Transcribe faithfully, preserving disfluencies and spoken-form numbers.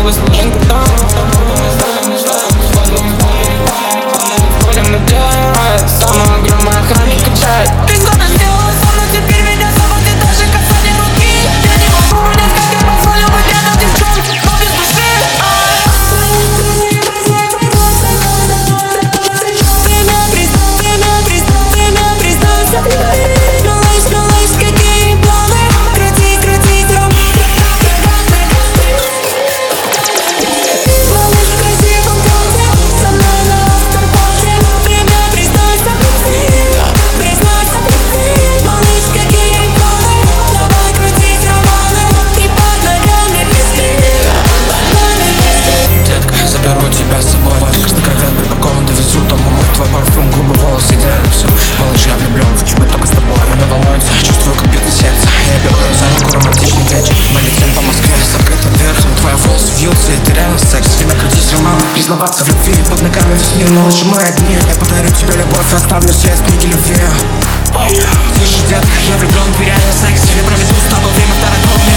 мы сложим потом. Будем наделать, самый огромный охранник качает. Ты года сделала со мной, теперь меня зовут и даже касание руки. Я не могу понять, как я позволил быть рядом девчонке, но без души. Время признать, время признать, время признаться. Малыш, малыш, какие планы? Крути, крути, дром. Малыш в красивом платье, со мной на автопате. Время признаться, признаться. Малыш, какие планы? Давай крутить романы и под ногами пески. Детка, заберу тебя с собой. Каждый кровен припакован, довезу домой. Твой парфюм, губы, волосы, идеально все. Малыш, я влюблен в тебя только с тобой. Она волнуется, чувствую, как бьет сердце. Я беру за руку, романтичный вечер. Мы летим по Москве с открытым верхом. Твои волосы вьются, и ты реально секс. Время крутить роман, признаваться в любви. Под ногами весь мир, но лучше мы одни. Я подарю тебе любовь, оставлю все книги любви. Слышишь, детка, я влюблен в реальный секс. Я проведу с тобой время в дорогом.